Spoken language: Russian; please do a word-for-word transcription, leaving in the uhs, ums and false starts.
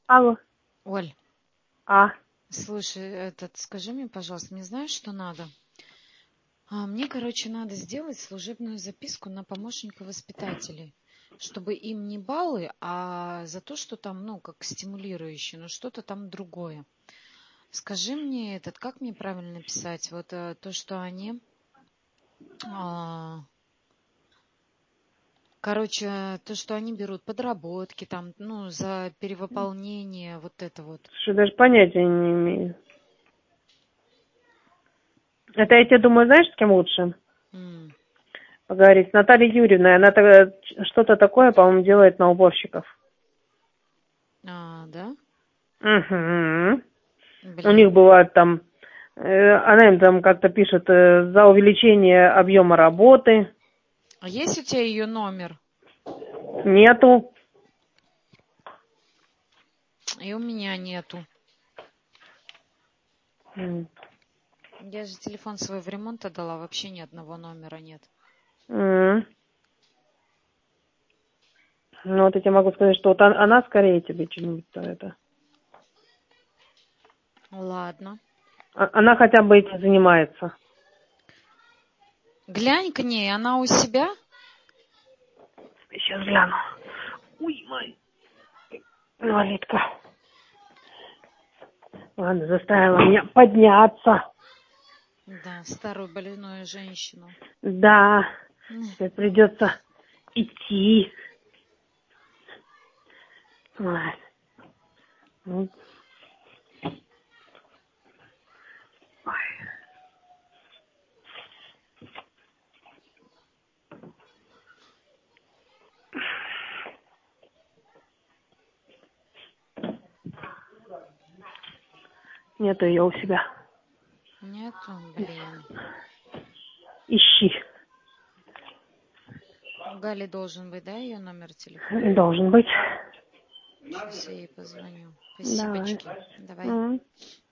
Алло. Оль, А, слушай, этот, скажи мне, пожалуйста, мне знаешь, что надо? А, мне, короче, надо сделать служебную записку на помощника воспитателей, чтобы им не баллы, а за то, что там, ну, как стимулирующее, но что-то там другое. Скажи мне этот, как мне правильно писать? Вот э, то, что они, а, короче, то, что они берут подработки там, ну, за перевыполнение, вот это вот. слушай, даже понятия не имею. Это я тебе думаю, знаешь, с кем лучше М. поговорить? С Натальей Юрьевной. Она тогда что-то такое, по-моему, делает на уборщиков. А, да? Угу. У них Блин. бывает там, э, она им там как-то пишет э, за увеличение объема работы. А есть у тебя ее номер? Нету. И у меня нету. М. Я же телефон свой в ремонт отдала, вообще ни одного номера нет. М. Ну, вот я тебе могу сказать, что вот он- она скорее тебе что-нибудь-то это. Ладно. А- Она хотя бы этим занимается. Глянь к ней, она у себя? Сейчас гляну. Ой, май. Инвалидка. Ладно, заставила меня подняться. Да, старую больную женщину. Да, М. теперь придется идти. Ой, ну, ой. Нету ее у себя. Нету, блин. Ищи. У Гали должен быть, да, ее номер телефона? Должен быть. Сейчас я ей позвоню. Давай. Спасибочки. Давай. М.